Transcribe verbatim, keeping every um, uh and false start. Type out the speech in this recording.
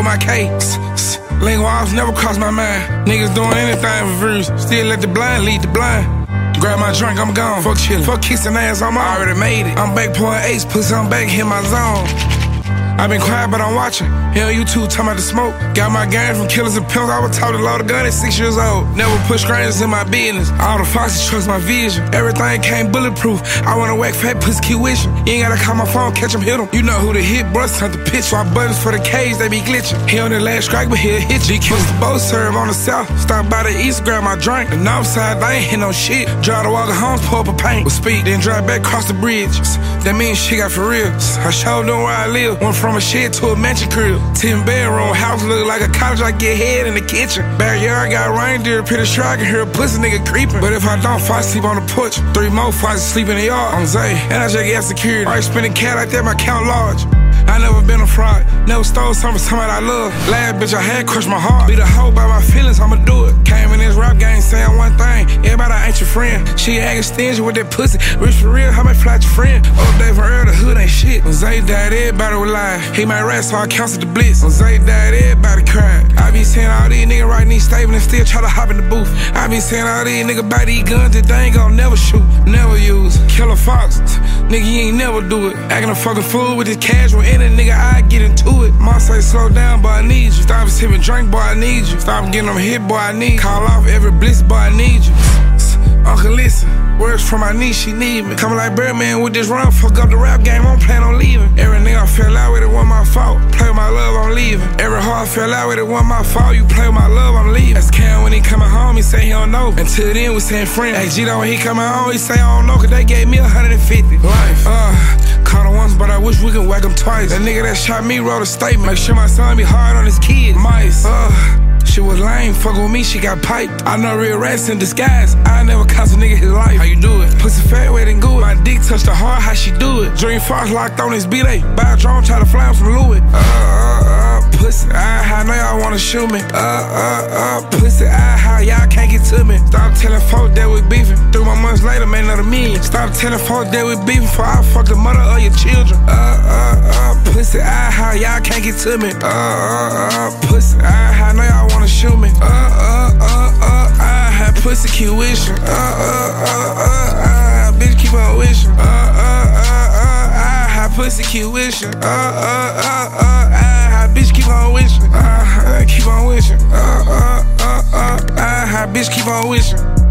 my cakes. Lingo off never crossed my mind. Niggas doing anything for views. Still let the blind lead the blind. Grab my drink, I'm gone. Fuck chillin'. Fuck kissing ass, I'm already made it. I'm back pouring ace, pussy, I'm back, hit my zone. I been quiet, but I'm watching. Hell, you two talking about the smoke. Got my game from killers and pimps. I was taught to load a gun at six years old. Never put strangers in my business. All the foxes trust my vision. Everything came bulletproof. I wanna whack fat pussy, keep wishing. You ain't gotta call my phone, catch him, hit him. You know who the hit, bro, turn the pitch. Swap buttons for the cage, they be glitching. He on the last strike, but he'll hit you. G-Kills the boat serve on the south. Stop by the east, grab my drink. The north side, they ain't hit no shit. Drive the walker home, pull up a paint. With speed, then drive back across the bridge. That means she got for real. I showed them where I live. Went from a shed to a mansion crib. Ten bedroom house look like a college. I get head in the kitchen. Backyard got reindeer. Pretty sure I can hear a pussy nigga creeping. But if I don't, I sleep on the porch. Three more fights sleep in the yard. I'm Zay, and I just got security. I spending cat like that, my count large. I never been a fraud, never stole something from somebody I love. Last bitch I had crushed my heart. Be the hoe by my feelings, I'ma do it. Came in this rap game saying one thing, everybody ain't your friend. She acting stingy with that pussy, rich for real, how may fly your friend? Update from early, the hood ain't shit. When Zay died, everybody was lying. He might rap, so I canceled the blitz. When Zay died, everybody cried. I be seeing all these niggas writing these statements and still try to hop in the booth. I be seeing all these niggas buy these guns that they ain't gon' never shoot, never use. Killer Fox, nigga, you ain't never do it. Acting a fucking fool with this casual, any nigga I get into it. Mom say slow down, boy, I need you. Stop sipping drink, boy, I need you. Stop getting them hit, boy, I need you. Call off every blitz, boy, I need you. Uncle, listen, words from my niece, she need me. Coming like Birdman with this run, fuck up the rap game, I'm planning on leaving. Every nigga I fell out with, it wasn't my fault. Play with my love, I'm leaving. Every heart I fell out with, it wasn't my fault. You play with my love, I'm leaving. That's Cam when he coming home, he say he don't know. Until then, we saying friends. Hey, G-Lo, when he coming home, he say I don't know, cause they gave me one hundred fifty. Life, uh. Caught him once, but I wish we could whack him twice. That nigga that shot me wrote a statement. Make sure my son be hard on his kids. Mice, uh, she was lame, fuck with me, she got piped. I know real rats in disguise. I never cost a nigga his life. How you do it? Pussy fat, wet and good. My dick touched the heart, how she do it? Dream Fox locked on his B-Day. Buy a drone, try to fly him from Louis. Uh, uh, uh, pussy, I, I know y'all wanna shoot me. Uh, uh, uh, pussy, I, how y'all can't get to me. Stop telling folks that we beefing. Three more months later, made another million. Stop telling folks that we beefing for I fuck the mother of your children. Uh, uh, uh, pussy, I, how y'all can't get to me. Uh, uh, uh, pussy, I, I know y'all wanna shoot me. Uh, uh, uh, uh, I had pussy, keep wishing. Uh, uh, uh, uh, uh, bitch, keep on wishing. Uh, uh, uh, uh, I had pussy, keep wishing. Uh, uh, uh, uh, I had bitch, keep on wishing. Uh, uh, keep on wishing. Uh, uh, uh, uh, I had bitch, keep on wishing.